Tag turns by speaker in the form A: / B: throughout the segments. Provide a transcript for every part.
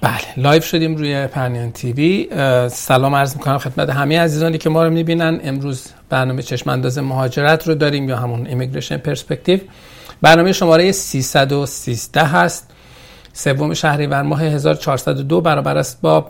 A: بله، لایو شدیم روی پرنیان تیوی. سلام عرض میکنم خدمت همه عزیزانی که ما رو میبینن. امروز برنامه چشم انداز مهاجرت رو داریم یا همون ایمیگریشن پرسپکتیو. برنامه شماره 313 هست. 3 شهریور ماه 1402 برابر است با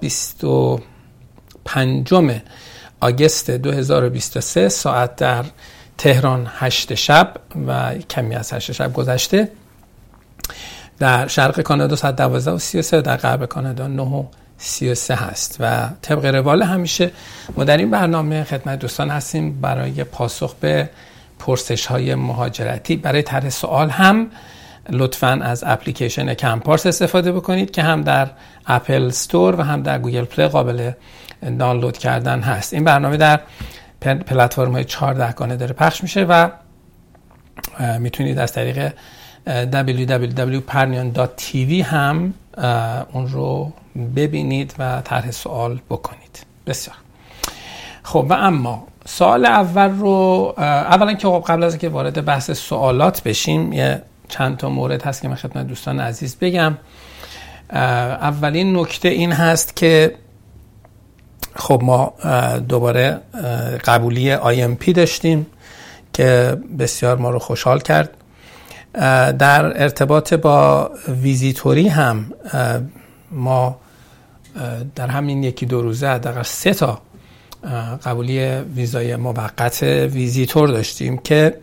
A: 25 آگوست 2023. ساعت در تهران 8 شب و کمی از 8 شب گذشته. در شرق کانادا ساعت 12:33، در غرب کانادا 9:33 هست و طبق روال همیشه ما در این برنامه خدمت دوستان هستیم برای پاسخ به پرسش‌های مهاجرتی. برای طرح سوال هم لطفاً از اپلیکیشن کمپارس استفاده بکنید که هم در اپل استور و هم در گوگل پلی قابل دانلود کردن هست. این برنامه در پلتفرم‌های 14 گانه داره پخش میشه و میتونید از طریق www.parnyan.tv هم اون رو ببینید و طرح سوال بکنید. بسیار خب، و اما سوال اول رو اولا که قبل از اینکه وارد بحث سوالات بشیم یه چند تا مورد هست که من خدمت دوستان عزیز بگم. اولین نکته این هست که خب ما دوباره قبولی IMP داشتیم که بسیار ما رو خوشحال کرد. در ارتباط با ویزیتوری هم ما در همین 1-2 روزه حداقل 3 تا قبولی ویزای موقت ویزیتور داشتیم که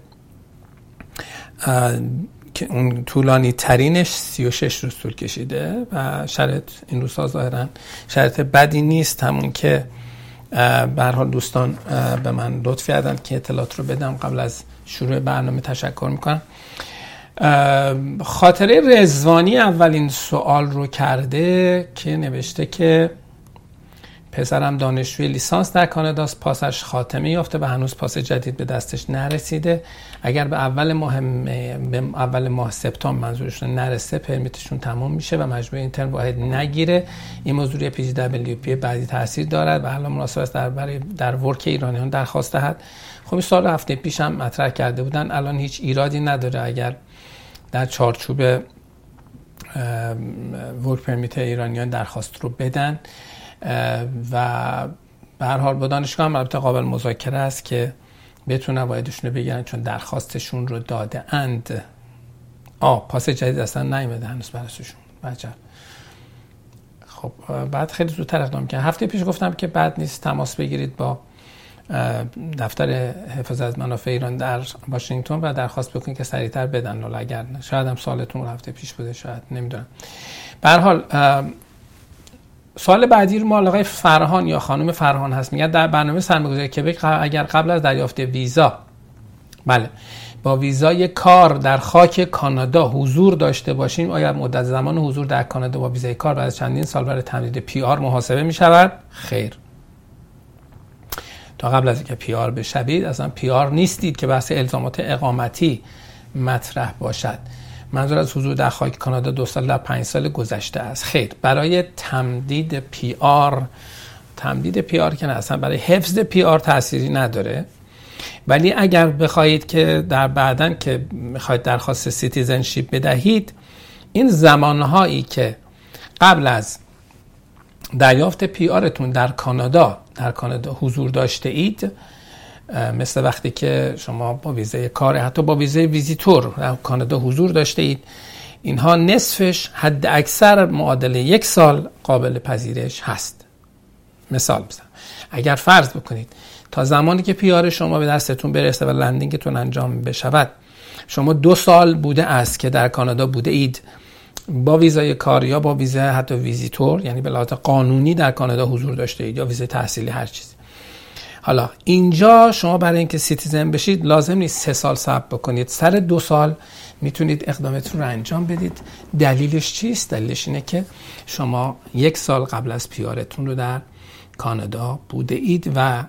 A: اون طولانی ترینش 36 روز طول کشیده و شرط این روزها ظاهرا شرط بدی نیست. همون که به هر حال دوستان به من لطف کردن که اطلاعات رو بدم قبل از شروع برنامه. تشکر میکنم. خاطره رضوانی اولین سوال رو کرده که نوشته که پسرم دانشجوی لیسانس در کاناداست، پاسش خاتمه یافته و هنوز پاس جدید به دستش نرسیده. اگر به اول ماه سپتامبر منظورشون نرسه پرمیتشون تمام میشه و مجبور اینترن واحد نگیره. این موضوع PGWP بعدی تاثیر دارد و حالا مناسب است در ورک ایرانیان درخواست دهد. خب این سال هفته پیش هم مطرح کرده بودن. الان هیچ ایرادی نداره اگر در چارچوب ورک پرمیت ایرانیان درخواست رو بدن و به هر حال با دانشگاه هم البته قابل مذاکره است که بتونن وایدشون رو بگیرن چون درخواستشون رو داده اند. پاس جدید اصلا نیومده هنوز براشون. عجب. خب بعد خیلی زودتر اقدام کردن. هفته پیش گفتم که بد نیست تماس بگیرید با دفتر حفاظت از منافع ایران در واشنگتن و درخواست بکنید که سریعتر بدن. ولی اگر شاید هم سالتون هفته پیش بوده، شاید نمیدونم. به هر حال سوال بعدی رو ما آقای فرهان یا خانم فرهان هست. میگن در برنامه سرمایه‌گذاری کبک اگر قبل از دریافت ویزا با ویزای کار در خاک کانادا حضور داشته باشیم، آیا مدت زمان حضور در کانادا با ویزای کار بعد از چندین سال برای تمدید PR محاسبه می شود؟ خیر. تا قبل از اینکه PR بشوید اصلا PR نیستید که بحث الزامات اقامتی مطرح باشد. منظور از حضور در خاک کانادا 2 سال در 5 سال گذشته است. خیر، برای تمدید PR که نه، اصلا برای حفظ PR تأثیری نداره. ولی اگر بخواهید که در بعدن که میخواید درخواست سیتیزنشیپ بدهید، این زمانهایی که قبل از دریافت PRتون در کانادا حضور داشته اید، مثل وقتی که شما با ویزای کار حتی با ویزای ویزیتور در کانادا حضور داشته اید، اینها نصفش حد اکثر معادل 1 سال قابل پذیرش هست. مثال بزنم، اگر فرض بکنید تا زمانی که PR شما به دستتون برسه و لندینگتون انجام بشود شما 2 سال بوده است که در کانادا بوده اید با ویزای کار یا با ویزای حتی ویزیتور، یعنی به لحاظ قانونی در کانادا حضور داشته اید یا ویزای تحصیلی هر چیزی. حالا اینجا شما برای اینکه سیتیزن بشید لازم نیست 3 سال صبر بکنید. سر 2 سال میتونید اقدامتون رو انجام بدید. دلیلش چیست؟ دلیلش اینه که شما 1 سال قبل از پیارتون رو در کانادا بوده اید و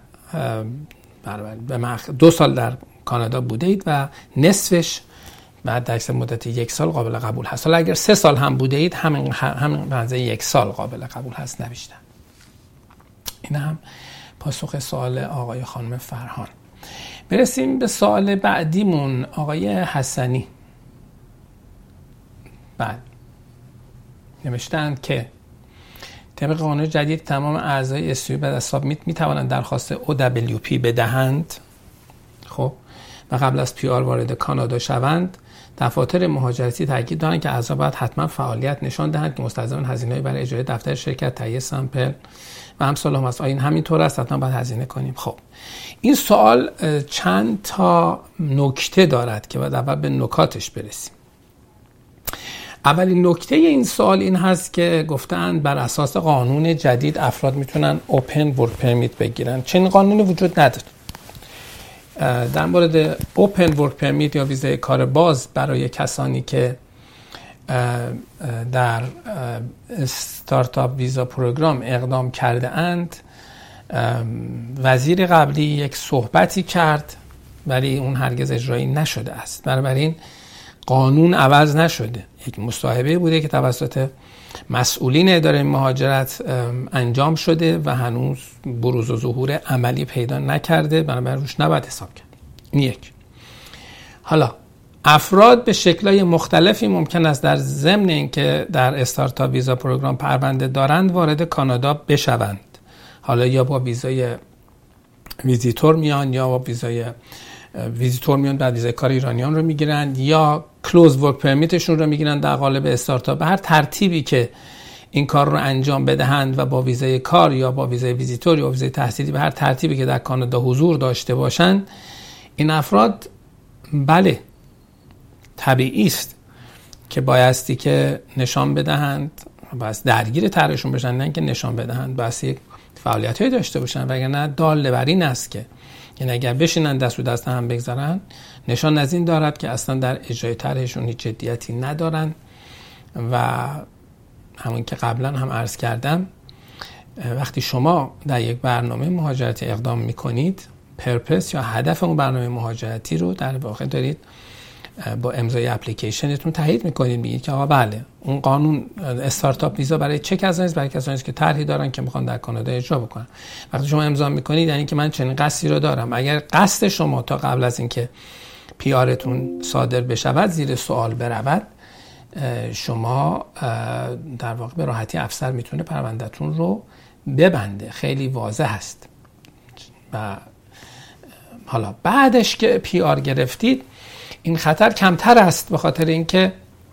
A: 2 سال در کانادا بوده اید و نصفش بعد در مدت 1 سال قابل قبول هست. حالا اگر 3 سال هم بوده اید همین بنظر 1 سال قابل قبول هست، نه بیشتر. این هم پاسخ سوال آقای خانم فرهان. برسیم به سوال بعدیمون. آقای حسنی بعد نوشتند که طبق قانون جدید تمام اعضای SUE بعد از سابمیت میتوانند درخواست OWP بدهند. خب و قبل از PR وارد کانادا شوند، دفاتر مهاجرتی تاکید دارند که اعضا باید حتما فعالیت نشان دهند که مستلزم هزینه‌ای برای اجرای دفتر شرکت، تهیه سامپل و امثال هم است. این همینطور است، حتما باید هزینه کنیم. خب این سوال چند تا نکته دارد که باید اول به نکاتش برسیم. اولین نکته این سوال این هست که گفتن بر اساس قانون جدید افراد میتونن اوپن ورک پرمیت بگیرن. چنین قانونی وجود نداره. در مورد اوپن ورک پرمیت یا ویزای کار باز برای کسانی که در استارتاپ ویزا پروگرام اقدام کرده اند، وزیر قبلی یک صحبتی کرد ولی اون هرگز اجرایی نشده است. بنابراین قانون عوض نشده. یک مصاحبه بوده که توسط مسئولین اداره مهاجرت انجام شده و هنوز بروز و ظهور عملی پیدا نکرده، بنابراین روش نباید حساب کرد. این یک. حالا افراد به شکل‌های مختلفی ممکن است در ضمن اینکه در استارتاپ ویزا پروگرام پرونده دارند وارد کانادا بشوند. حالا یا با ویزای ویزیتور میان یا با ویزای ویزیتور میان، بعد ویزای کار ایرانیان رو میگیرن یا کلوز ورک پرمیتشون رو میگیرن در قالب استارتاپ. به هر ترتیبی که این کار رو انجام بدهند و با ویزای کار یا با ویزای ویزیتور یا ویزای تحصیلی، به هر ترتیبی که در کانادا حضور داشته باشند، این افراد بله طبیعی است که بایستی که نشان بدهند، باید درگیر طرحشون بشن، نه اینکه نشان بدهند، باید یک فعالیت‌هایی داشته باشن. وگرنه دال بر این است که یعنی اگر بشینن دست و دست هم بگذارن، نشان از این دارد که اصلا در اجرای طرحشون هیچ جدیتی ندارن. و همون که قبلا هم عرض کردم، وقتی شما در یک برنامه مهاجرتی اقدام میکنید، پرپس یا هدف اون برنامه مهاجرتی رو در واقع دارید با امضای اپلیکیشنتون تایید میکنید، میگید که آقا بله اون قانون استارتاپ ویزا برای چه کسانی است؟ برای کسانی است که طرحی دارن که میخوان در کانادا اجرا بکنن. وقتی شما امضا میکنید یعنی که من چنین قصدی رو دارم. اگر قصد شما تا قبل از اینکه پیارتون صادر بشود زیر سوال برود، شما در واقع به راحتی افسر میتونه پروندهتون رو ببنده. خیلی واضح است. و حالا بعدش که پی آر گرفتید این خطر کمتر است، به خاطر اینکه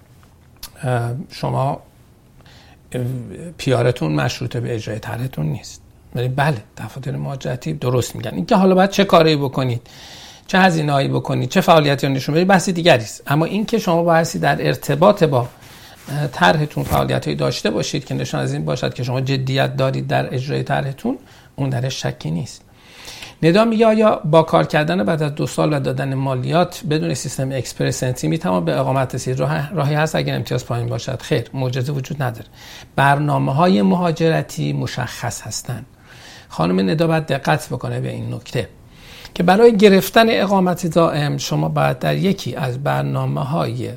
A: شما پیارتون مشروطه به اجرای طرحتون نیست. ولی بله دفاتر مهاجرتی درست میگن. اینکه حالا باید چه کاری بکنید، چه هزینه‌ای بکنید، چه فعالیتی رو نشون بدید، بحث دیگری است. اما اینکه شما بایستی در ارتباط با طرحتون فعالیتایی داشته باشید که نشان از این باشد که شما جدیت دارید در اجرای طرحتون، اون درش شکی نیست. ندا میگه آیا با کار کردن بعد از 2 سال و دادن مالیات بدون سیستم اکسپرس انتری میتوان به اقامت رسید؟ راهی هست اگر امتیاز پایین باشد؟ خیر، معجزه وجود نداره. برنامه‌های مهاجرتی مشخص هستند. خانم ندا باید دقت بکنه به این نکته که برای گرفتن اقامت دائم شما باید در یکی از برنامه‌های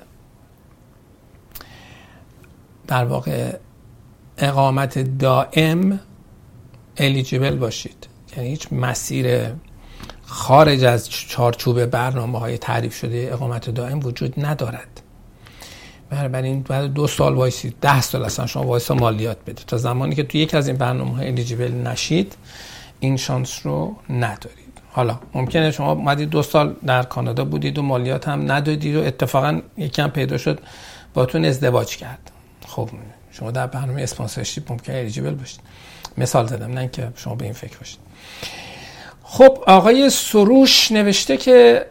A: در واقع اقامت دائم الیجیبل باشید. یعنی هیچ مسیر خارج از چارچوب برنامه‌های تعریف شده اقامت دائم وجود ندارد. بنابراین بعد 2 سال وایسید، 10 سال اصلا شما وایسا مالیات بده. تا زمانی که تو یک از این برنامه‌ها الیجیبل نشید این شانس رو ندارید. حالا ممکنه شما اومدید 2 سال در کانادا بودید و مالیات هم ندادید و اتفاقا یکی هم پیدا شد باتون ازدواج کرد. خب شما در برنامه اسپانسرشیپ ممکنه الیجیبل باشید. مثال زدم، نه اینکه شما به این فکر باشید. خب آقای سروش نوشته که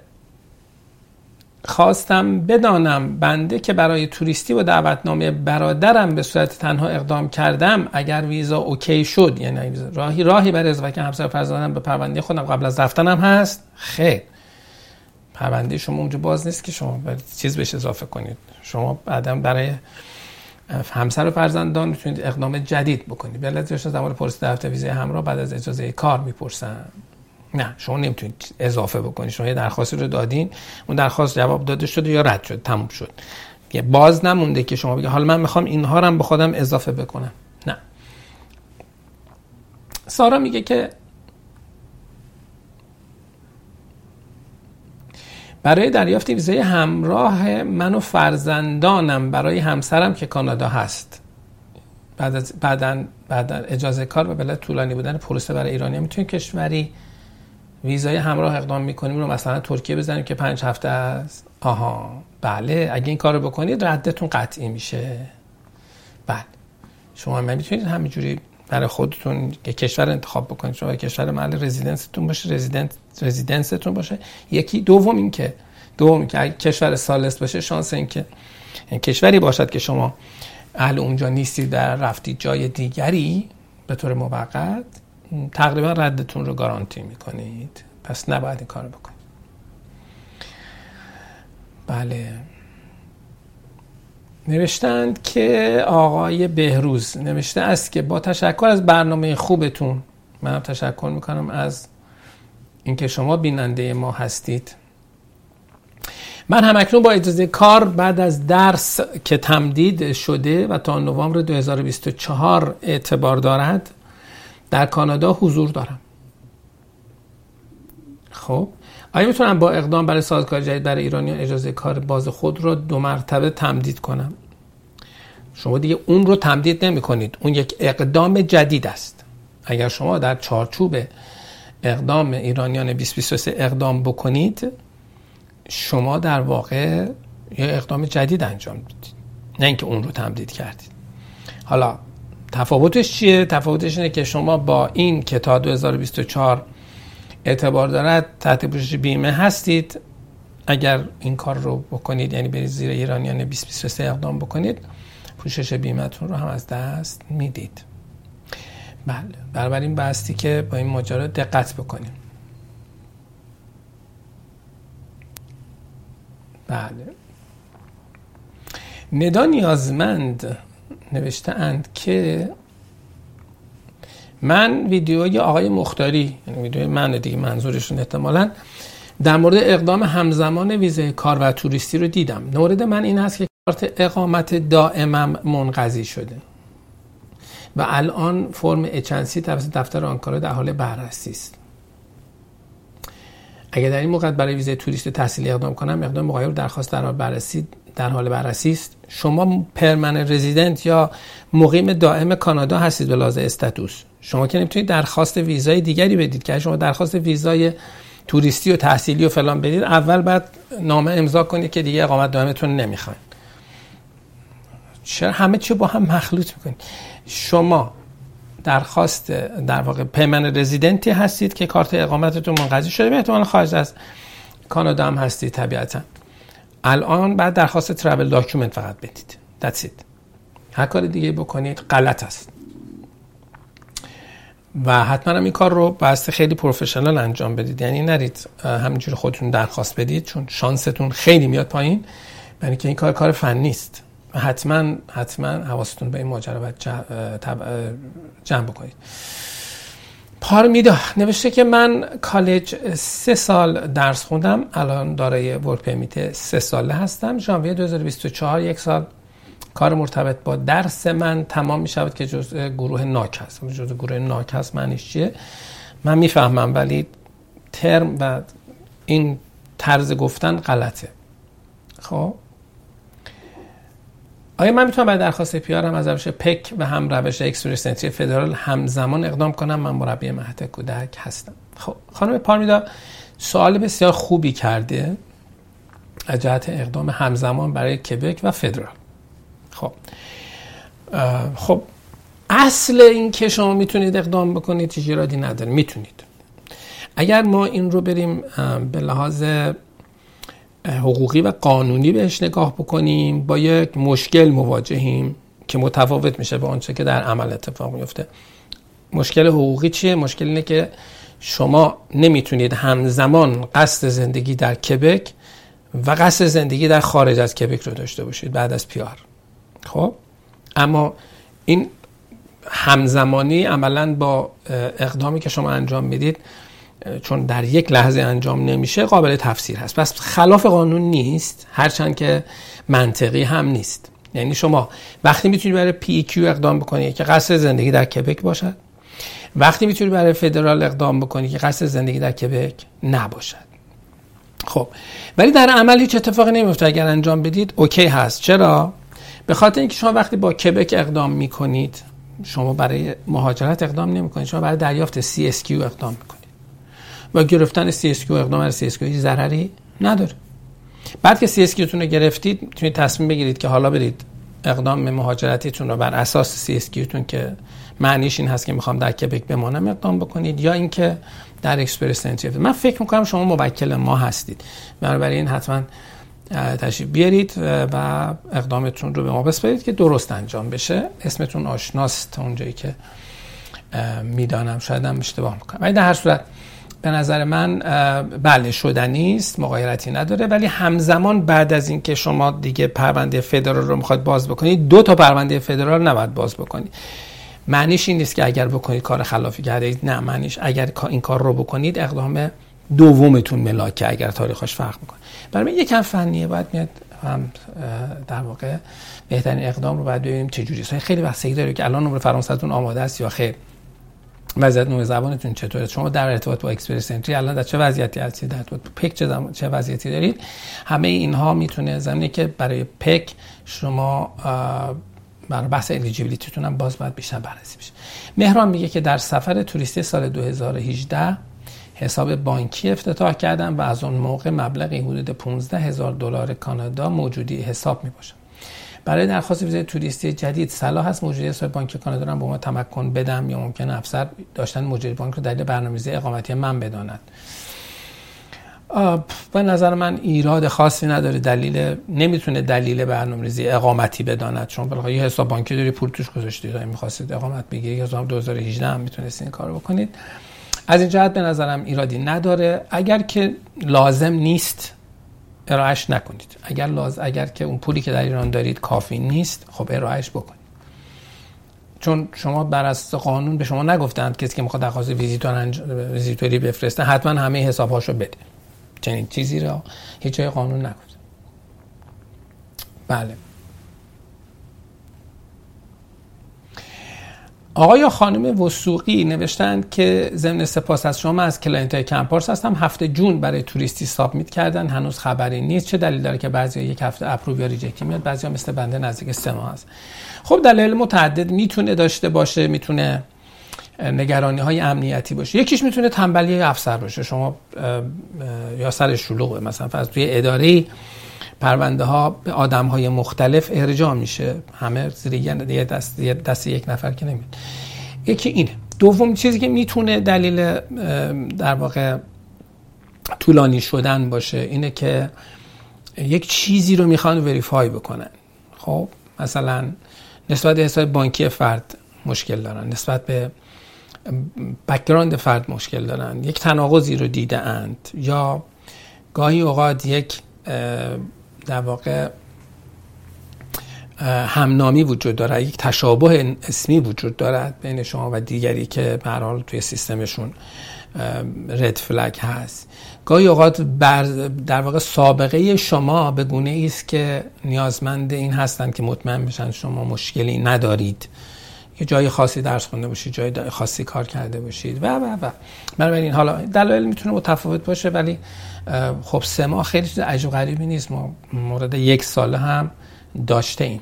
A: خواستم بدانم بنده که برای توریستی و دعوتنامه برادرم به صورت تنها اقدام کردم، اگر ویزا اوکی شد، یعنی راهی برای ازدواج همسر فرزندم به پرونده خودم قبل از رفتنم هست؟ خیر، پرونده شما اونجا باز نیست که شما چیز بهش اضافه کنید. شما بعداً برای همسر و فرزندان میتونید اقدام جدید بکنید. بلد داشته زمان پرسید دفتر ویزای همراه بعد از اجازه کار میپرسن. نه، شما نمیتونید اضافه بکنید. شما یه درخواستی رو دادین، اون درخواست جواب داده شده یا رد شد، تموم شد. یه باز نمونده که شما بگید حالا من میخوام اینها رو هم به خودم اضافه بکنم. نه. سارا میگه که برای دریافت ویزای همراه من و فرزندانم برای همسرم که کانادا هست، بعدن اجازه کار و بلد طولانی بودن پروسه برای ایرانی میتونید کشوری ویزای همراه اقدام میکنیم رو مثلا ترکیه بزنیم که 5 هفته است. بله، اگه این کارو بکنید ردتون قطعی میشه. بله، شما میتونید همینجوری برای خودتون یه کشور انتخاب بکنید. شما کشور محل رزیدنستون باشه، رزیدنستون باشه. دوم این که اگه کشور ثالث باشه، شانس این که کشوری باشد که شما اهل اونجا نیستید در رفتید جای دیگری به طور موقت، تقریبا ردتون رو گارانتی میکنید. پس نباید این کارو بکنید. بله، نوشتند که آقای بهروز نوشته است که با تشکر از برنامه خوبتون، منم تشکر میکنم از اینکه شما بیننده ما هستید. من همکنون با اجازه کار بعد از درس که تمدید شده و تا نوامبر 2024 اعتبار دارد در کانادا حضور دارم. خب آیا میتونم با اقدام برای سازگاری جدید برای ایرانیان اجازه کار باز خود رو 2 مرتبه تمدید کنم؟ شما دیگه اون رو تمدید نمی کنید، اون یک اقدام جدید است. اگر شما در چارچوب اقدام ایرانیان 2023 اقدام بکنید، شما در واقع یه اقدام جدید انجام دادید، نه اینکه اون رو تمدید کردید. حالا تفاوتش چیه؟ تفاوتش اینه که شما با این که تا 2024 اعتبار دارد تحت پوشش بیمه هستید. اگر این کار رو بکنید، یعنی برید زیر ایرانیان 2023 اقدام بکنید، پوشش بیمه‌تون رو هم از دست میدید. بله، بنابراین بایستی که با این ماجرا دقت بکنیم. بله، ندا نیازمند نوشته اند که من ویدیوی آقای مختاری، یعنی ویدیوی من دیگه منظورشون احتمالاً، در مورد اقدام همزمان ویزای کار و توریستی رو دیدم. مورد من این هست که کارت اقامت دائمم منقضی شده و الان فرم اچنسی توسط دفتر آنکارا در حال بررسی است. اگر در این موقع برای ویزای توریست تحصیلی اقدام کنم، اقدام مغایر درخواست در حال بررسی است. شما پرمننت رزیدنت یا مقیم دائم کانادا هستید به لحاظ استاتوس. شما که نمیتونید درخواست ویزای دیگری بدید. که شما درخواست ویزای توریستی و تحصیلی و فلان بدید، اول بعد نامه امضا کنید که دیگه اقامت دائمتون نمیخواین. چرا همه چی با هم مخلوط میکنید؟ شما درخواست در واقع پرمننت رزیدنتی هستید که کارت اقامتتون منقضی شده، احتمالاً خارج از کانادا هم هستید طبیعتاً. الان بعد درخواست ترافل داکیومنت فقط بدید. That's it. هر کار دیگه بکنید غلط است. و حتما هم این کار رو بایستی خیلی پروفشنال انجام بدید. یعنی نرید همینجوری خودتون درخواست بدید، چون شانستون خیلی میاد پایین، یعنی که این کار فنی است. حتما حواستون به این ماجرا باید جمع بکنید. پارمیدا نوشته که من کالج 3 سال درس خوندم، الان دارای ورک پرمیت 3 ساله هستم. ژانویه 2024 1 سال کار مرتبط با درس من تمام می شود که جزء گروه ناک هست. جزء گروه ناک هست معنیش چیه؟ من میفهمم، ولی ترم و این طرز گفتن غلطه. خب آیا من میتونم برای درخواست پیارم از روش پک و هم روش اکسپرس انتری فدرال همزمان اقدام کنم؟ من مربی مهد کودک هستم. خب خانم پارمیدا سوال بسیار خوبی کرده از جهت اقدام همزمان برای کبک و فدرال. خب اصل این که شما میتونید اقدام بکنید هیچ ایرادی نداره، میتونید. اگر ما این رو بریم به لحاظ حقوقی و قانونی بهش نگاه بکنیم، با یک مشکل مواجهیم که متفاوت میشه با آنچه که در عمل اتفاق میفته. مشکل حقوقی چیه؟ مشکل اینه که شما نمیتونید همزمان قصد زندگی در کبک و قصد زندگی در خارج از کبک رو داشته باشید بعد از پیار. خب اما این همزمانی عملاً با اقدامی که شما انجام میدید، چون در یک لحظه انجام نمیشه، قابل تفسیر هست. پس خلاف قانون نیست، هرچند که منطقی هم نیست. یعنی شما وقتی میتونید برای PQ اقدام بکنید که قصد زندگی در کبک باشد، وقتی میتونید برای فدرال اقدام بکنید که قصد زندگی در کبک نباشد. خب ولی در عمل هیچ اتفاقی نمیفته اگر انجام بدید. اوکی هست. چرا؟ به خاطر اینکه شما وقتی با کبک اقدام میکنید شما برای مهاجرت اقدام نمی‌کنید، شما برای دریافت CSQ اقدام می‌کنید و گرفتن CSQ اقدام برای CSQ هیچ ضرری نداره. بعد که CSQ تون رو گرفتید میتونید تصمیم بگیرید که حالا برید اقدام به مهاجرتیتون رو بر اساس CSQ تون که معنیش این هست که میخوام در کبک بمانم اقدام بکنید، یا اینکه در اکسپرس انتری. من فکر میکنم شما موکل ما هستید، بنابراین حتما تشریف بیارید و اقدامتون رو به ما بسپارید که درست انجام بشه. اسمتون آشناست تا اونجایی که میدانم، شاید هم اشتباه میکنم، ولی در هر صورت به نظر من بله شدنی است، مغایرتی نداره. ولی همزمان بعد از این که شما دیگه پرونده فدرال رو میخواید باز بکنید، 2 تا پرونده فدرال نباید باز بکنید. معنیش این نیست که اگر بکنید کار خلافی کردید، نه، معنیش اگر این کار رو بکنید اقدام دومتون ملاکه اگر تاریخش فرق میکنه. برای من یکم فنیه، باید میاد هم در واقع بهترین اقدام رو باید ببینیم چه جوریه. خیلی بحثی داره که الان نمره فرانسه‌تون آماده است یا خیر، وضعیت نوع زبانتون چطوره، شما در ارتباط با اکسپرس انتری الان در چه وضعیتی هستید، در ارتباط با پک چه وضعیتی دارید. همه اینها میتونه زمینه که برای پک شما برای بحث الیجیبیلیتیتون هم باز باید بیشتر بررسی بشه. مهران میگه که در سفر توریستی سال 2018 حساب بانکی افتتاح کردم و از اون موقع مبلغی حدود $15,000 کانادا موجودی حساب میباشه. برای درخواست ویزای توریستی جدید صلاح است موجودی حساب بانکی کانادا رو به ما تمکن بدم، یا ممکنه افسر داشتن موجودی بانک رو دلیل برنامه‌ریزی اقامتی من بداند؟ به نظر من ایراد خاصی نداره، نمیتونه دلیل برنامه‌ریزی اقامتی بداند، چون بالاخره یه حساب بانکی داری پول توش گذاشتید، اگه می‌خواستید اقامت بگیرید 2018 هم میتونستید این کارو بکنید. از این جهت به نظرم ایرادی نداره. اگر که لازم نیست ارائهش نکنید. اگر که اون پولی که در ایران دارید کافی نیست، خب ارائهش بکنید. چون شما بر اساس قانون به شما نگفتند کسی که میخواد درخواست ویزیتوری بفرسته حتما همه حسابهاشو بده. چنین چیزی را هیچ جای قانون نگفت. بله. آقای یا خانم وثوقی نوشتند که ضمن سپاس از شما از کلاینت‌های کمپارس هستم. 7 جون برای توریستی سابمیت کردن، هنوز خبری نیست. چه دلیل داره که بعضیا یک هفته اپروو یا ریجکت میاد، بعضیا مثل بنده نزدیک 3 ماه است؟ خب دلایل متعدد میتونه داشته باشه، میتونه نگرانی‌های امنیتی باشه، یکیش میتونه تنبلی افسر باشه. شما یا سر شلوغه، مثلا فرض توی اداره پرونده ها به آدم های مختلف ارجاع میشه، همه زیر یه دست یک نفر که نمیاد. یکی اینه. دوم چیزی که میتونه دلیل در واقع طولانی شدن باشه اینه که یک چیزی رو میخوان وریفای بکنن. خب مثلا نسبت به حساب بانکی فرد مشکل دارن، نسبت به بک‌گراند فرد مشکل دارن، یک تناقضی رو دیده اند، یا گاهی اوقات یک در واقع همنامی وجود داره، یک تشابه اسمی وجود دارد بین شما و دیگری که به هر حال توی سیستمشون رد فلگ هست. گاهی اوقات در واقع سابقه شما به گونه است که نیازمند این هستند که مطمئن بشن شما مشکلی ندارید، یه جای خاصی درس خونده باشید، جای خاصی کار کرده باشید و بنابراین حالا دلایل میتونه متفاوت باشه، ولی خب 3 ماه خیلی چیز عجیب غریبی نیست. ما مورد 1 ساله هم داشته ایم.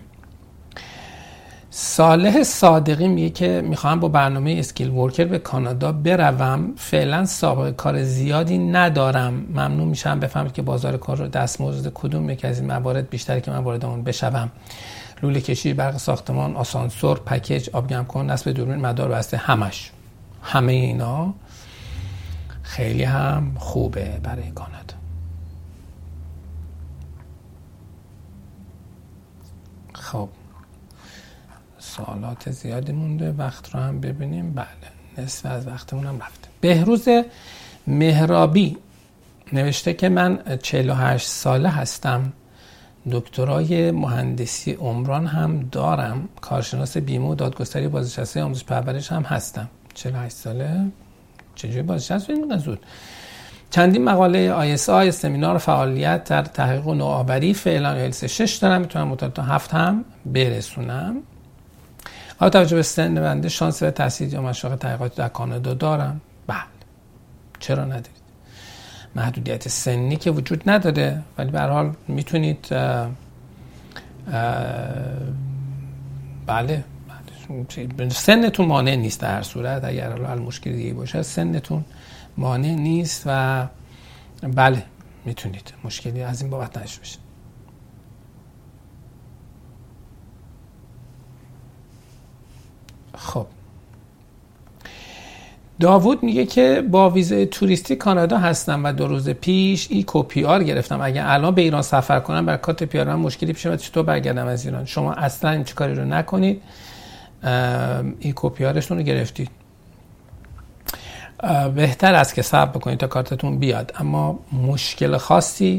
A: صالح صادقی میگه که میخوام با برنامه اسکیل ورکر به کانادا بروم، فعلا سابقه کار زیادی ندارم، ممنون میشم بفهمید که بازار کار رو دستمزد کدوم یکی از این موارد بیشتره که من وارد اون بشم؟ لوله کشی، برق ساختمان، آسانسور، پکیج، آبگرم کن، نصب دوربین، مدار بسته، همه اینا خیلی هم خوبه برای کانادا. خب سوالات زیادی مونده، وقت رو هم ببینیم. بله نصف از وقتمون هم رفته. بهروز مهرابی نوشته که من 48 ساله هستم، دکترای مهندسی عمران هم دارم، کارشناس بیمه و دادگستری بازنشسته آموزش پرورش هم هستم. 48 ساله چجوری بازنشسته اینقدر زود؟ چندین مقاله ISI، سمینار فعالیت در تحقیق و نوآوری، فعلا IELTS 6 دارم، میتونم متوسط 7 هم برسونم. با توجه به سن بنده شانس و تحصیل یا مشاغل تحقیقاتی در کانادا دارم. بله چرا ندارید؟ محدودیت سنی که وجود نداره، ولی به هر حال میتونید بله سنتون مانع نیست، در هر صورت اگر حالا مشکلی دیگه باشه سنتون مانع نیست و بله میتونید، مشکلی از این بابت نشه بشه. خب داوود میگه که با ویزای توریستی کانادا هستم و 2 روز پیش ایکو پی آر گرفتم. اگه الان به ایران سفر کنم بر کارت پی آر من مشکلی پیش میاد، چطور برگردم از ایران؟ شما اصلا این کاری رو نکنید، ایکو پی آرشون رو گرفتید، بهتر است که صبر بکنید تا کارتتون بیاد. اما مشکل خاصی،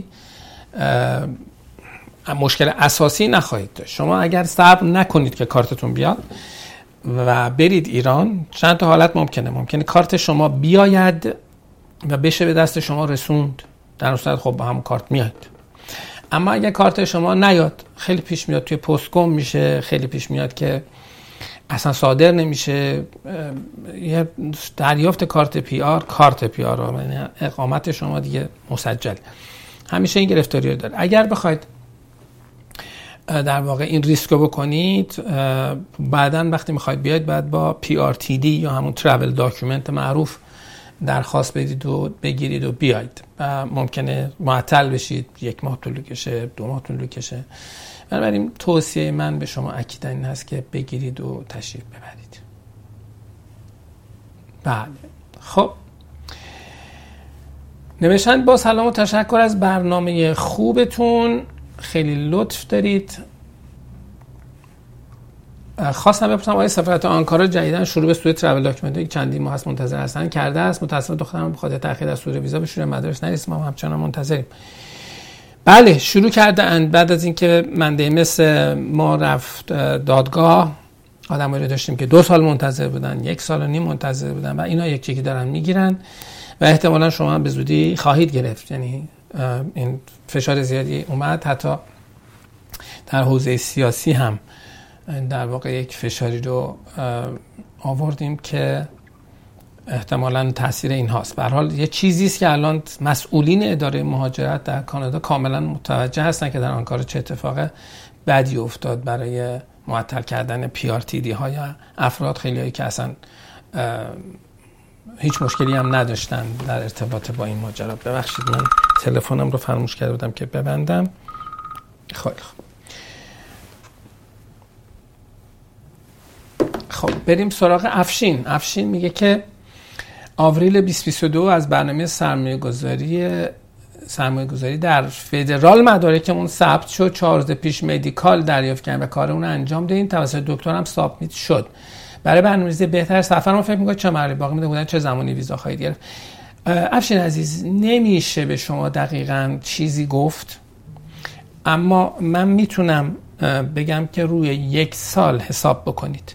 A: مشکل اساسی نخواهید داشت. شما اگر صبر نکنید که کارتتون بیاد و برید ایران، چند تا حالت ممکنه کارت شما بیاید و بشه به دست شما رسوند، در اون صورت خب با هم کارت میاد. اما اگر کارت شما نیاد، خیلی پیش میاد توی پست گم میشه، خیلی پیش میاد که اصلا صادر نمیشه. یه دریافت کارت پی آر یعنی اقامت شما دیگه مسجل، همیشه این گرفتاری رو داره. اگر بخواید در واقع این ریسک رو بکنید، بعداً وقتی میخواید بیاید باید با PRTD یا همون ترافل داکیومنت معروف درخواست بدید و بگیرید و بیاید و ممکنه معطل بشید، 1 ماه طول کشه، 2 ماه طول کشه. بنابراین توصیه من به شما اکیداً این هست که بگیرید و تشریف ببرید. بله خب نوشتن با سلام و تشکر از برنامه خوبتون، خیلی لطف دارید. خواستم بپرسم آیا سفارت آنکارا جدیداً شروع به سوی ترافل داکیومنت چندین ماه هست منتظر هستن کرده است؟ متأسفانه دخترم به خاطر تأخیر از سوی ویزا به شروع مدارس نرسید، ما همچنان منتظریم. بله شروع کرده اند. بعد از اینکه منده مثل ما رفت دادگاه، آدمایی رو داشتیم که 2 سال منتظر بودن، 1 سال و نیم منتظر بودن و اینا یک یکی دارن میگیرن و احتمالاً شما هم به زودی خواهید گرفت. یعنی این فشار زیادی اومد، حتی در حوزه سیاسی هم در واقع یک فشاری رو آوردیم که احتمالاً تاثیر این هاست. به هر حال یه چیزی است که الان مسئولین اداره مهاجرت در کانادا کاملا متوجه هستن که در آنکارا چه اتفاق بدی افتاد برای معطل کردن PRTD ها یا افراد خیلیایی که اصلا هیچ مشکلی هم نداشتن در ارتباط با این ماجرا. ببخشید من تلفنم رو فراموش کرده بودم که ببندم. خب بریم سراغ افشین میگه که آوریل 2022 از برنامه سرمایه‌گذاری در فدرال مدارکمون ثبت شد. 4 روز پیش مدیکال دریافت کردیم و کار اون انجام دادیم، توسط دکترم سابمیت شد. برای برنامه‌ریزی بهتر سفرم فکر می‌کنم چه مرحله باقی مونده، چه زمانی ویزا خواهید گرفت؟ افشین عزیز نمیشه به شما دقیقاً چیزی گفت، اما من میتونم بگم که روی 1 سال حساب بکنید،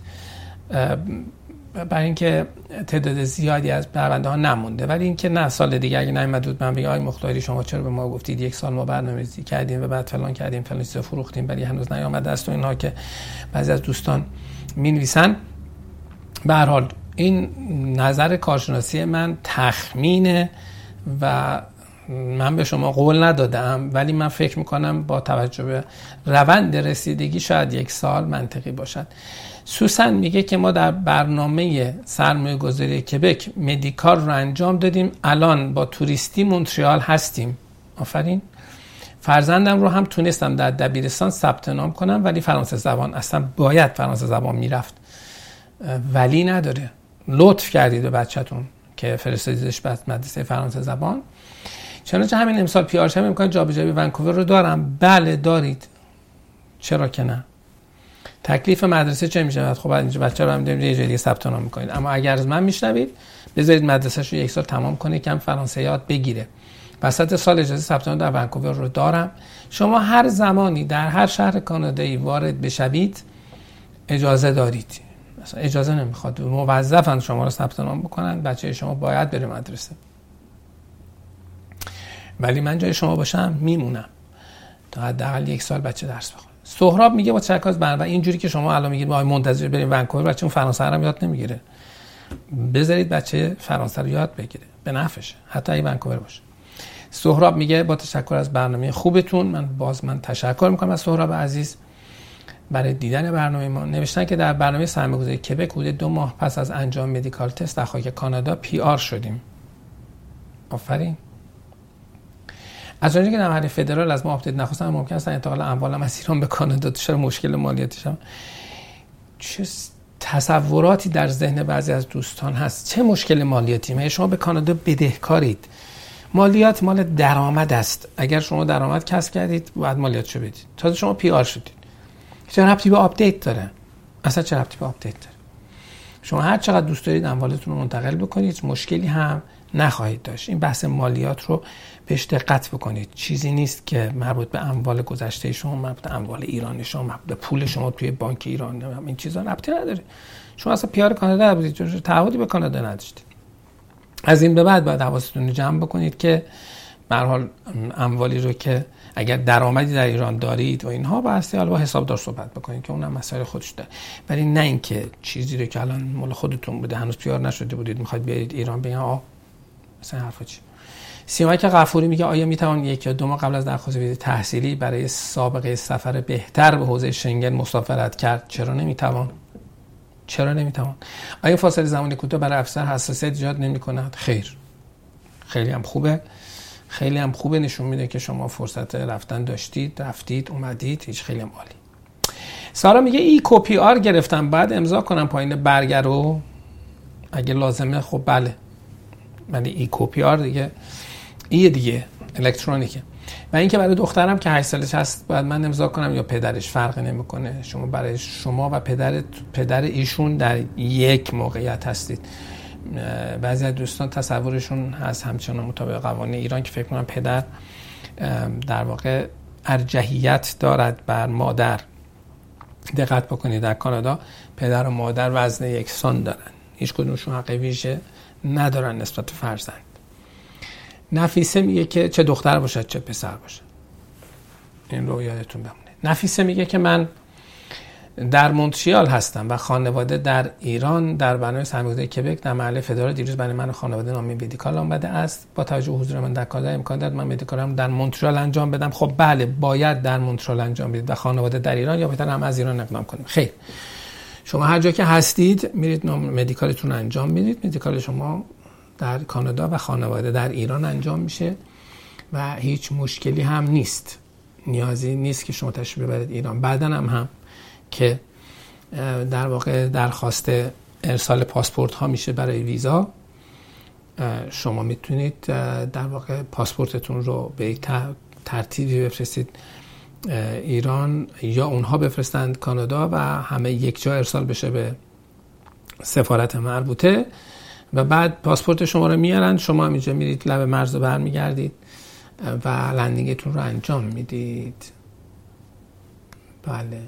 A: برای اینکه تعداد زیادی از پرونده ها نمونده. ولی اینکه نه سال دیگه اگه نیامد بود من بگم آقای مختاری شما چرا به ما گفتید 1 سال ما برنامه‌ریزی کردیم و بعد فلان کردیم فلان چیزا فروختیم ولی هنوز نیامده است و اینها که بعضی از دوستان می‌نویسن. به هر حال این نظر کارشناسی من تخمینه و من به شما قول ندادم، ولی من فکر میکنم با توجه به روند رسیدگی شاید 1 سال منطقی باشد. سوسن میگه که ما در برنامه سرمایه گذاری کبک مدیکال رو انجام دادیم، الان با توریستی مونتریال هستیم. آفرین. فرزندم رو هم تونستم در دبیرستان ثبت نام کنم ولی فرانسه زبان، اصلا باید فرانسه زبان میرفت ولی نداره. لطف کردید به بچه‌تون که فرستادیدش به مدرسه فرانسه زبان. چنانچه همین امسال پی آر شم امکان جابجایی به ونکوور رو دارم. بله دارید، چرا که نه. تکلیف مدرسه چه میشه؟ خب بعد اینجا بچه‌ها رو هم می‌دیم یه جای دیگه ثبت نام می‌کنید. اما اگر از من میشنوید بذارید مدرسه‌شو 1 سال تمام کنه، کم فرانسه یاد بگیره. وسط سال اجازه ثبت نام در ونکوور رو دارم. شما هر زمانی در هر شهر کانادایی وارد بشوید اجازه دارید. مثلا اجازه نمیخواد، موظفن شما رو ثبت نام بکنن، بچه شما باید بره مدرسه. ولی من جای شما باشم میمونم تا حداقل 1 سال بچه درس بخونه. سهراب میگه با تشکر از برنامه اینجوری که شما الان میگید ما منتظر بریم ونکوور، بچه‌مون فرانسه رو یاد نمیگیره. بذارید بچه فرانسه رو یاد بگیره، به نفعشه، حتی اگه ونکوور باشه. سهراب میگه با تشکر از برنامه خوبتون. من تشکر میکنم از سهراب عزیز. برای دیدن برنامه ما نوشتن که در برنامه سرمایه‌گذاری کبک حدود 2 ماه پس از انجام مدیکال تست در خاک کانادا PR شدیم. آفرین. از اونجایی که در مرحله فدرال از ما آپدیت نخواستن ممکن است انتقال اموالم از ایران به کانادا دچار مشکل مالیاتیش هم. چه تصوراتی در ذهن بعضی از دوستان هست؟ چه مشکل مالیاتی؟ مگه شما به کانادا بدهکارید؟ مالیات مال درآمد است. اگر شما درآمد کسب کردید باید مالیاتشو بدید. تازه شما PR شدید. چه ربطی به آپدیت داره؟ اصلا چه ربطی به آپدیت داره؟ شما هر چقدر دوست دارید اموالتون رو منتقل بکنید مشکلی هم نخواهید داشت. این بحث مالیات رو بهش دقت بکنید. چیزی نیست که مربوط به اموال گذشته شما، مربوط به اموال ایران شما، مربوط به پول شما توی بانک ایران، این چیزا ربطی نداره. شما اصلا PR کانادا بودید، تعهدی به کانادا نداشتید. از این به بعد باید حواستون رو جمع بکنید که به هر حال اموالی رو که اگر درآمدی در ایران دارید و اینها بحثی حالا با حسابدار صحبت بکنید که اونم مسائل خودش داره، ولی نه اینکه چیزی رو که الان مال خودتون بوده هنوز PR نشده بودید میخواید بیارید ایران بگین مثلا حرفا چی. سیامک غفوری میگه آیا میتوان 1 یا 2 ماه قبل از درخواست ویزای تحصیلی برای سابقه سفر بهتر به حوزه شنگن مسافرت کرد؟ چرا نمیتوان؟ آیا فاصله زمانی کوتاه برای افسر حساسیت ایجاد نمی‌کند؟ خیر. خیلی هم خوبه نشون میده که شما فرصت رفتن داشتید، رفتید، اومدید، هیچ خیلی هم عالی. سارا میگه ایکو PR گرفتم بعد امضا کنم پایین برگه رو اگه لازمه. خب بله. ولی ایکو PR دیگه الکترونیکه. و اینکه برای دخترم که 8 سالش هست باید من امضا کنم یا پدرش، فرق نمیکنه. شما برای شما و پدر ایشون در یک موقعیت هستید. بعضی از دوستان تصورشون هست همچنان مطابق قوانین ایران که فکر کنم پدر در واقع ارجحیت دارد بر مادر. دقت بکنید در کانادا پدر و مادر وزن یکسان دارن، هیچ کدومشون حق ویژه ندارن نسبت به فرزند. نفیسه میگه که چه دختر باشد چه پسر باشد، این رو یادتون بمونه. نفیسه میگه که من در مونتریال هستم و خانواده در ایران. در برنامه سرمایه‌گذاری کبک در محله فدرال دیروز برای من و خانواده نامه مدیکال آمده است. با توجه به حضور من در کانادا امکان دارد من مدیکالم در مونتریال انجام بدم؟ خب بله، باید در مونتریال انجام بدید و خانواده در ایران، یا بهتر هم از ایران اقدام کنیم. خیر، شما هر جا که هستید میرید مدیکالتون انجام میدید. مدیکال شما در کانادا و خانواده در ایران انجام میشه و هیچ مشکلی هم نیست. نیازی نیست که شما تشریف ببرید ایران. بعدن هم که در واقع درخواست ارسال پاسپورت ها میشه برای ویزا، شما میتونید در واقع پاسپورتتون رو به یک ترتیبی بفرستید ایران یا اونها بفرستند کانادا و همه یک جا ارسال بشه به سفارت مربوطه و بعد پاسپورت شما رو میارن. شما هم اینجا میرید لب مرز رو برمیگردید و لندینگتون رو انجام میدید. بله.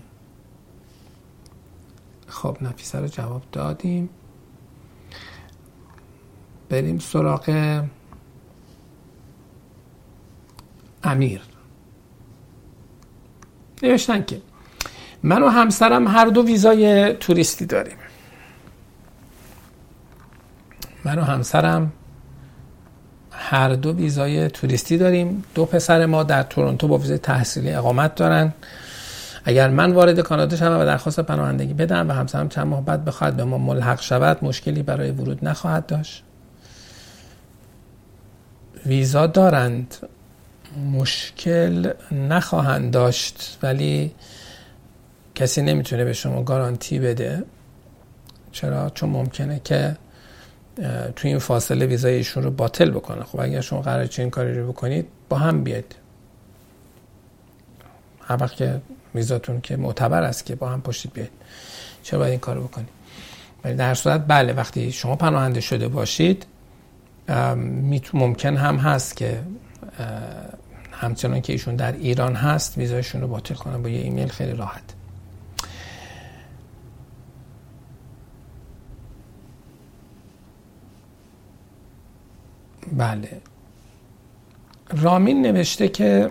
A: خب نفیسه رو جواب دادیم. بریم سراغ امیر. نوشتن که من و همسرم هر دو ویزای توریستی داریم. دو پسر ما در تورنتو با ویزای تحصیلی اقامت دارن. اگر من وارد کانادا شوم و درخواست پناهندگی بدم و همسرم چند ماه بعد بخواهد به ما ملحق شود، مشکلی برای ورود نخواهد داشت؟ ویزا دارند، مشکل نخواهند داشت، ولی کسی نمیتونه به شما گارانتی بده. چرا؟ چون ممکنه که توی این فاصله ویزای ایشون رو باطل بکنه. خب اگر شما قراره چنین کاری رو بکنید با هم بیاید. هر وقت که ویزاتون که معتبر است که با هم پشت بیاید، چرا باید این کارو بکنید؟ ولی در صورت بله، وقتی شما پناهنده شده باشید ممکن هم هست که همچنان که ایشون در ایران هست ویزایشون رو باطل کنن با یه ایمیل خیلی راحت. بله. رامین نوشته که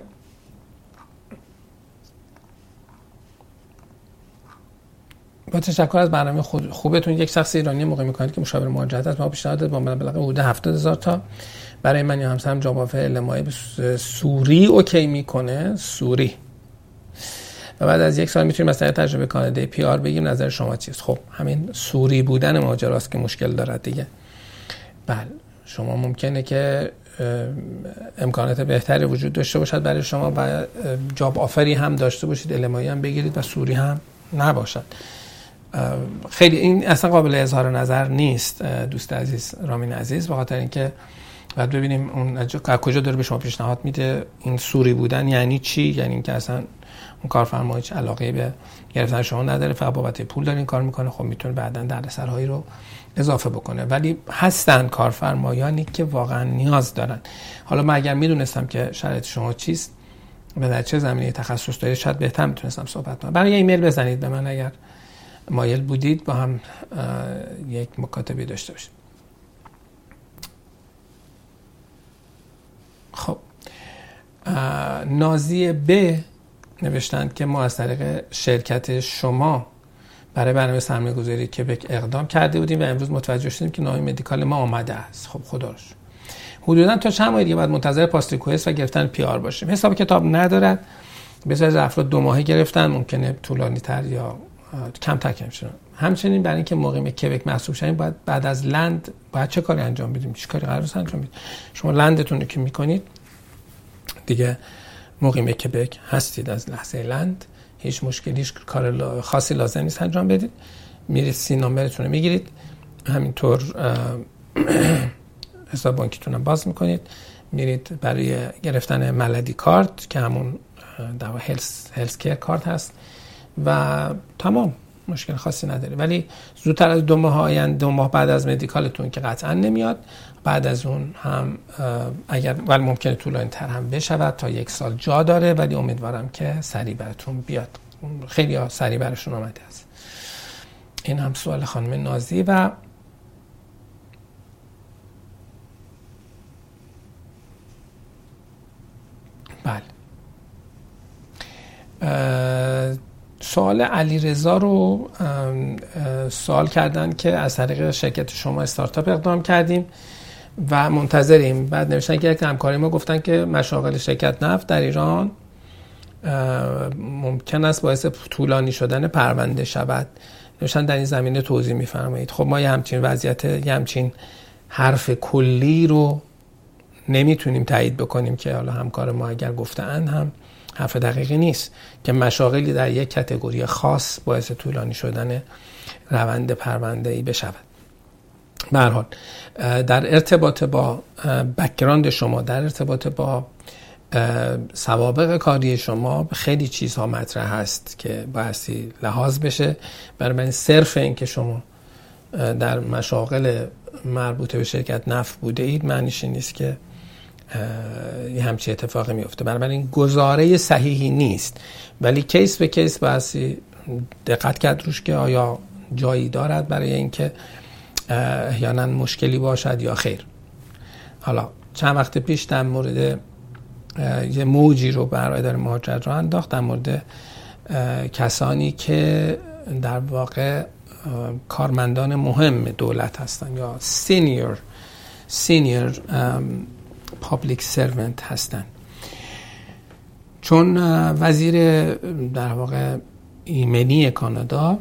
A: با تشکر از برنامه خوبتون، یک شخص ایرانی موقع میکنید که مشاور مهاجرت است، ما پیشنهاد داد با مبلغ حدود 70,000 تا برای من یا همسرم جواب ال مای سوری اوکی میکنه. سوری و بعد از 1 سال میتونیم مثلا تجربه کانادا پی آر بگیم. نظر شما چیست؟ خب همین سوری بودن ماجراست که مشکل داره دیگه. بله شما ممکنه که امکانات بهتری وجود داشته باشد برای شما و جاب آفری هم داشته باشید، المایی هم بگیرید و سوری هم نباشد. خیلی این اصلا قابل اظهار نظر نیست دوست عزیز رامین عزیز، به خاطر اینکه بعد ببینیم اون از کجا داره به شما پیشنهاد میده. این سوری بودن یعنی چی؟ یعنی اینکه اصلا اون کارفرما هیچ علاقه به گرفتن شما نداره، فقط بابت پول داره این کار میکنه. خب میتونه بعداً دردسرهایی رو اضافه بکنه. ولی هستن کارفرمایانی که واقعا نیاز دارن. حالا من اگر میدونستم که شرایط شما چیست و در چه زمینه تخصص دارید شاید بهتر میتونستم صحبت کنم. برای ایمیل بزنید به من اگر مایل بودید با هم یک مکاتبه داشته باشیم. خب نازی ب نوشتند که ما از طریق شرکت شما برای برنامه سرمایه‌گذاری کبک اقدام کرده بودیم و امروز متوجه شدیم که نام مدیکال ما آمده است. خب خدا رو شکر. حدوداً تا چند ماه دیگه بعد منتظر پاس ریکوست و گرفتن پی آر باشیم. حساب کتاب ندارد. بسیاری از افراد 2 ماهه گرفتن، ممکنه طولانی‌تر یا کمتر کنیم. همچنین برای اینکه مقیم کبک محسوب شیم باید بعد از لند باید چه کاری انجام بدیم؟ چه کاری قراره انجام بدید؟ شما لندتون رو که می‌کنید دیگه مقیم کبک هستید از لحظه لند. هیچ مشکلی، هیچ کار خاصی لازم نیست انجام بدید. میرید سی نامبرتون رو میگیرید، همینطور حساب بانکیتون هم باز میکنید، میرید برای گرفتن ملدی کارت که همون در واقع هلس کیر کارت هست و تمام، مشکل خاصی نداره. ولی زودتر از 2 ماه آینده، 2 ماه بعد از مدیکالتون که قطعا نمیاد، بعد از اون هم اگر ولی ممکنه طولانی تر هم بشود تا 1 سال جا داره، ولی امیدوارم که سریع براتون بیاد. خیلی ها سریع براشون آمده است. این هم سوال خانم نازی. و بله سوال علی رضا رو سوال کردن که از طریق شرکت شما استارتاپ اقدام کردیم و منتظریم. بعد نوشتن که یک همکاری ما گفتن که مشاغل شرکت نفت در ایران ممکن است باعث طولانی شدن پرونده شود. نوشتن در این زمینه توضیح می‌فرمایید. خب ما یه همچین وضعیت، یه همچین حرف کلی رو نمیتونیم تایید بکنیم که حالا همکار ما اگر گفته‌اند هم حرف دقیقی نیست که مشاغلی در یک کاتگوری خاص باعث طولانی شدن روند پرونده‌ای بشود. به هر حال در ارتباط با بک‌گراند شما، در ارتباط با سوابق کاری شما خیلی چیزها مطرح هست که بایستی لحاظ بشه. برای صرف این که شما در مشاغل مربوطه به شرکت نفت بوده اید معنیش نیست که یه همچی اتفاقی میفته. بنابراین گزاره صحیحی نیست، ولی کیس به کیس بایستی دقت کرد روش که آیا جایی دارد برای اینکه احیانا مشکلی باشد یا خیر. حالا چند وقت پیش در مورد یه موجی رو برای اداره مهاجرت رو انداخت در مورد کسانی که در واقع کارمندان مهم دولت هستن یا سینیر پابلیک سرونت هستن. چون وزیر در واقع ایمنی کانادا،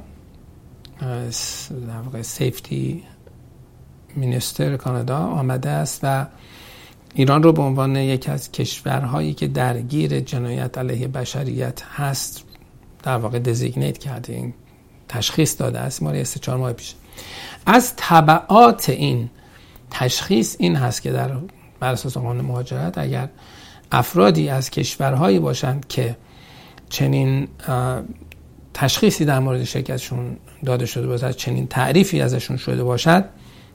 A: در واقع سیفتی مینیستر کانادا آمده است و ایران رو به عنوان یکی از کشورهایی که درگیر جنایت علیه بشریت هست در واقع دزیگنیت کرده، این تشخیص داده است مال 3-4 ماه پیش. از تبعات این تشخیص این هست که بر اساس قانون مهاجرت اگر افرادی از کشورهایی باشند که چنین تشخیصی در مورد شرکتشون داده شده باشد، چنین تعریفی ازشون شده باشد،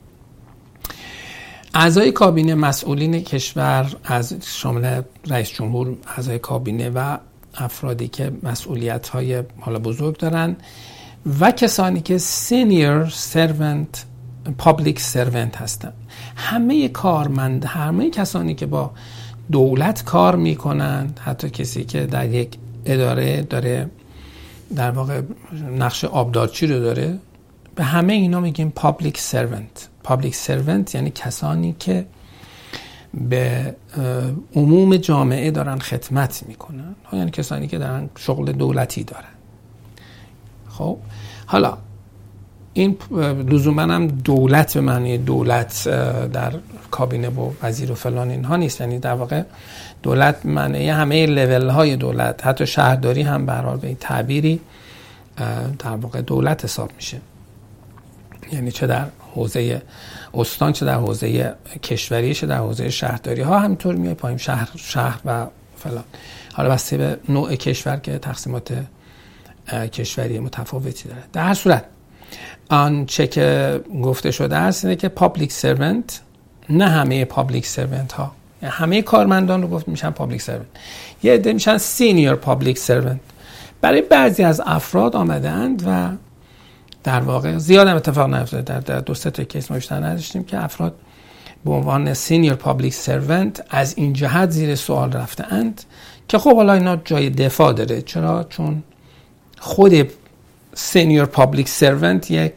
A: اعضای کابینه، مسئولین کشور از شامل رئیس جمهور، اعضای کابینه و افرادی که مسئولیت‌های حالا بزرگ دارن و کسانی که سینیر سرونت پابلیک سرونت هستن، همه کارمند، همه کسانی که با دولت کار میکنند، حتی کسی که در یک اداره داره در واقع نقش آبدارچی رو داره، به همه اینا میگیم پابلیک سرونت. پابلیک سرونت یعنی کسانی که به عموم جامعه دارن خدمت میکنن، یعنی کسانی که دارن شغل دولتی دارن. خب حالا این لزوما هم دولت به معنی دولت در کابینه و وزیر و فلان اینها نیست، یعنی در واقع دولت معنی همه لول های دولت، حتی شهرداری هم به هر حال به این تعبیری در واقع دولت حساب میشه، یعنی چه در حوزه استان، چه در حوزه کشوری، چه در حوزه شهرداری ها همینطور میاد پایین، شهر و فلان. حالا بسته به نوع کشور که تقسیمات کشوری متفاوتی داره. در هر صورت آنچه که گفته شده است اینه که پابلیک سرونت، نه همه پابلیک سرونت ها، یعنی همه کارمندان رو گفت میشن پابلیک سرونت، یه عده میشن سینیور پابلیک سرونت. برای بعضی از افراد آمدند و در واقع زیاد هم اتفاق نیفتاده، در دو سه تا کیس ما بیشتر نداشتیم که افراد به عنوان سینیور پابلیک سرونت از این جهت زیر سوال رفته اند که خب حالا اینا جای دفاع داره. چرا؟ چون خود سینیور پابلیک سرونت یک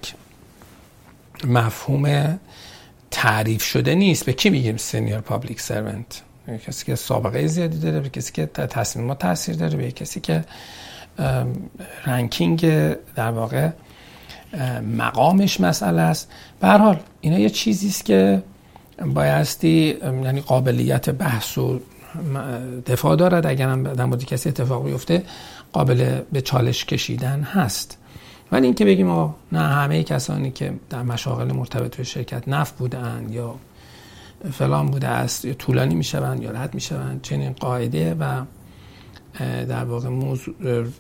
A: مفهوم تعریف شده نیست. به کی میگیم سینیور پابلیک سرونت؟ کسی که سابقه زیادی داره، به کسی که تصمیمات تاثیر داره، به کسی که رنکینگ در واقع مقامش مسئله است. به هر حال اینا یه چیزی است که بایستی یعنی قابلیت بحث و دفاع دارد، اگرم در مورد کسی اتفاق بیفته قابل به چالش کشیدن هست. ولی اینکه بگیم نه همه کسانی که در مشاغل مرتبط به شرکت نفت بودن یا فلان بوده است یا طولانی میشوند یا رد میشوند، چنین قاعده و در واقع موضوع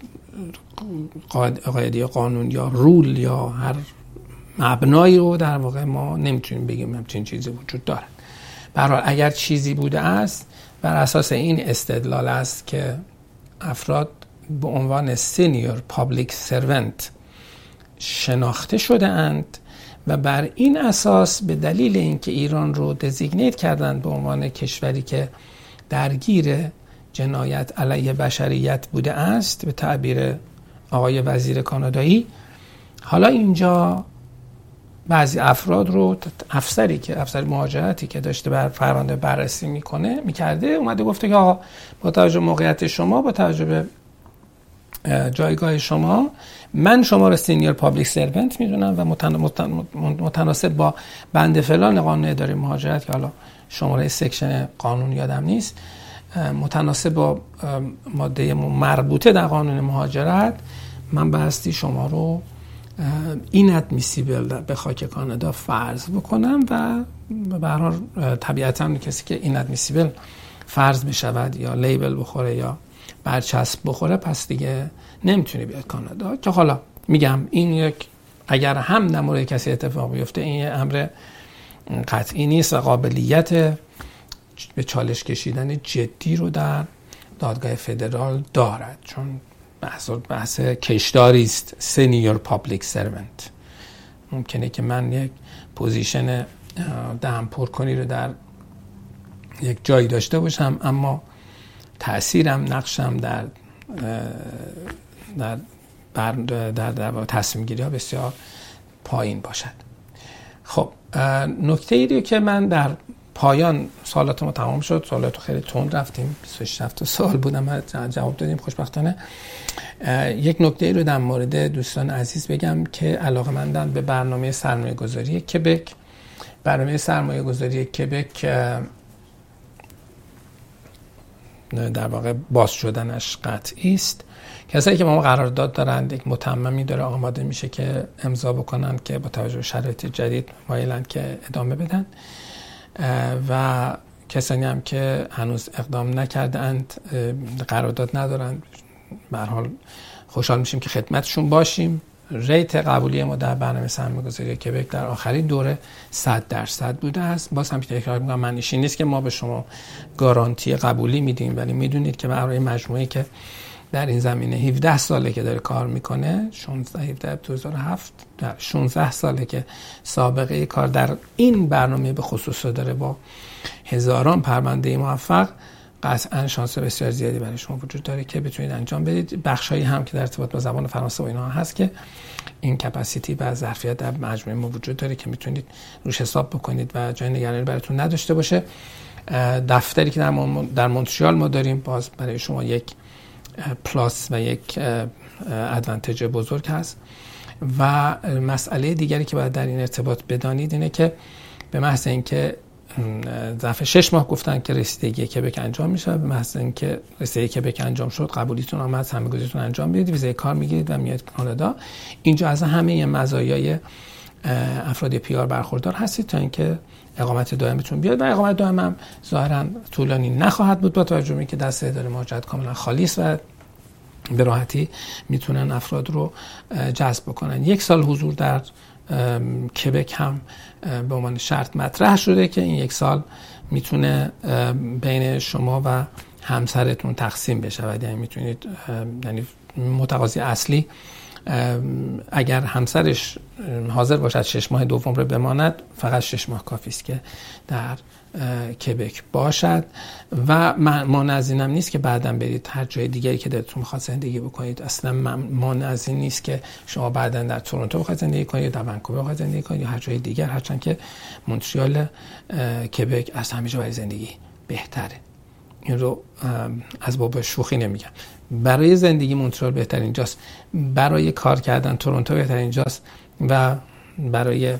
A: قاعده قانون یا رول یا هر مبنایی رو در واقع ما نمیتونیم بگیم همچین چیزی وجود دارد. به هر حال اگر چیزی بوده است بر اساس این استدلال است که افراد به عنوان سینیور پابلیک سرونت شناخته شده اند و بر این اساس به دلیل اینکه ایران رو دزیگنیت کردند به عنوان کشوری که درگیر جنایت علیه بشریت بوده است به تعبیر آقای وزیر کانادایی، حالا اینجا بعضی افراد رو افسر مهاجرتی که داشته بر فرآیند بررسی میکرده اومده گفته که آقا با توجه به موقعیت شما، با توجه به جایگاه شما، من شما رو سینیور پابلیک سرونت میدونم و متناسب با بند فلان قانون اداره مهاجرت که حالا شماره سکشن قانون یادم نیست، متناسب با ماده مربوطه در قانون مهاجرت، من بایستی شما رو اینادمیسیبل به خاک کانادا فرض بکنم و به هر حال طبیعتاً کسی که اینادمیسیبل فرض میشود یا لیبل بخوره یا برچسب بخوره پس دیگه نمیتونه بیاد کانادا. که حالا میگم این یک اگر هم در مورد کسی اتفاق بیفته این امر قطعی نیست و قابلیت به چالش کشیدن جدی رو در دادگاه فدرال دارد، چون بحث کشداری است. سینیور پابلیک سرونت ممکنه که من یک پوزیشن دهم پرکنی رو در یک جایی داشته باشم اما تأثیرم نقشم در تصمیم گیری ها بسیار پایین باشد. خب نکته ای که من در پایان سوالات ما تمام شد، سوالات خیلی تند رفتیم، 26 سوال بودم جواب دادیم خوشبختانه. یک نکته ای رو در مورد دوستان عزیز بگم که علاقه‌مندن به برنامه سرمایه‌گذاری کبک. برنامه سرمایه‌گذاری کبک در واقع باز شدنش قطعی است. کسایی که با ما قرارداد دارند، یک متممی داره آماده میشه که امضا بکنن که با توجه به شرایط جدید مایلند که ادامه بدن و کسانی هم که هنوز اقدام نکردند، قرارداد ندارند، به هر حال خوشحال میشیم که خدمتشون باشیم. ریت قبولی ما در برنامه سرمایه‌گذاری کبک در آخرین دوره 100% بوده است. باز هم تکرار می‌کنم معنیش این نیست که ما به شما گارانتی قبولی میدیم، ولی میدونید که برای مجموعه‌ای که در این زمینه 17 ساله که داره کار میکنه، 2007 در 16 ساله که سابقه کار در این برنامه به خصوص داره با هزاران پرونده موفق، قطعا شانس بسیار زیادی برای شما وجود داره که بتونید انجام بدید. بخشایی هم که در ارتباط با زبان فرانسه و اینا هست که این کپاسیتی و ظرفیت در مجموعه ما وجود داره که میتونید روش حساب بکنید و جای نگرانی براتون نداشته باشه. دفتری که در مونتریال ما داریم باز برای شما یک پلاس و یک ادوانتج بزرگ هست. و مسئله دیگری که باید در این ارتباط بدانید اینه که به محض اینکه ظرف 6 ماه گفتن که رسیدگی کبک انجام میشه، به محض اینکه رسیدگی کبک انجام شد، قبولیتون آمد، همه‌گزیتون انجام بدید، ویزای کار میگیرید و میاد کانادا. اینجا از همه مزایای افراد پی آر برخوردار هستید تا اینکه اقامت دائمتون بیاد. و اقامت دائم هم ظاهرا طولانی نخواهد بود با توجه به اینکه دسته اداره مهاجرت کاملا خالی است و به راحتی میتونن افراد رو جذب بکنن. 1 سال حضور در کبک هم به عنوان شرط مطرح شده که این 1 سال میتونه بین شما و همسرتون تقسیم بشه و یعنی میتونید، یعنی متقاضی اصلی اگر همسرش حاضر باشد 6 ماه دوم رو بماند، فقط 6 ماه کافی است که در کبک باشد و مانع از اینم نیست که بعداً برید هر جای دیگری که دلتون میخواد زندگی بکنید. اصلا مانع از این نیست که شما بعداً در تورنتو بخواید زندگی کنید، در ونکوور بخواید زندگی کنید یا هر جای دیگر، هرچند که مونتریال کبک از همه جا برای زندگی بهتره. این رو از باب شوخی نمیگم. برای زندگی مونتریال بهترین جاست، برای کار کردن تورنتو بهترین جاست و برای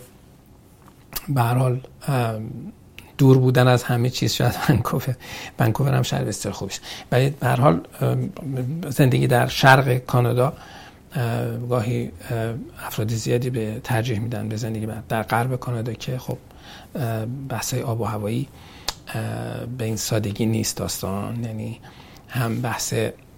A: به هر حال دور بودن از همه چیز شاید ونکوور هم شهر بسیار خوبی است. ولی به هر حال زندگی در شرق کانادا گاهی افراد زیادی به ترجیح میدن به زندگی در غرب کانادا که خب بحث‌های آب و هوایی به این سادگی نیست داستان. یعنی هم بحث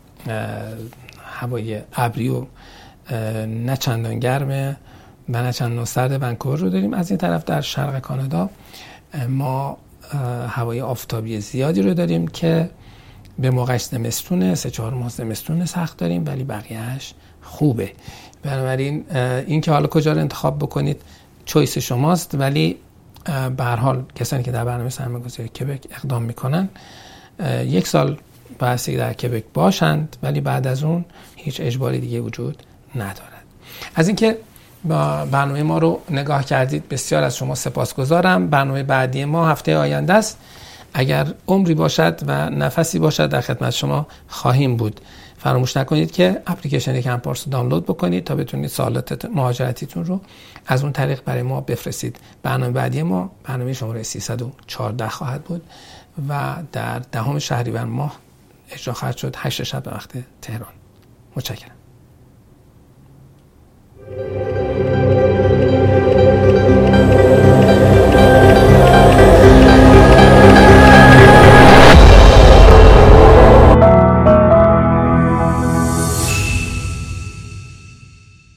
A: هوای ابری و نه چندان گرمه و نه چندان سرد ونکوور رو داریم. از این طرف در شرق کانادا ما هوای آفتابی زیادی رو داریم که به موقعش زمستونه، 3-4 ماه زمستون سخت داریم ولی بقیهش خوبه. بنابراین این که حالا کجا رو انتخاب بکنید چویس شماست، ولی به هر حال کسانی که در برنامه سرمایه‌گذاری کبک اقدام میکنن 1 سال بایستی در کبک باشند، ولی بعد از اون هیچ اجباری دیگه وجود ندارد. از اینکه برنامه ما رو نگاه کردید بسیار از شما سپاسگزارم. برنامه بعدی ما هفته آینده است. اگر عمری باشد و نفسی باشد در خدمت شما خواهیم بود. فراموش نکنید که اپلیکیشن کمپارس رو دانلود بکنید تا بتونید سوالات مهاجرتیتون رو از اون طریق برای ما بفرستید. برنامه بعدی ما برنامه شماره 314 خواهد بود و در 10 شهریور ماه اجرا خواهد شد 8 شب به وقت تهران. متشکرم.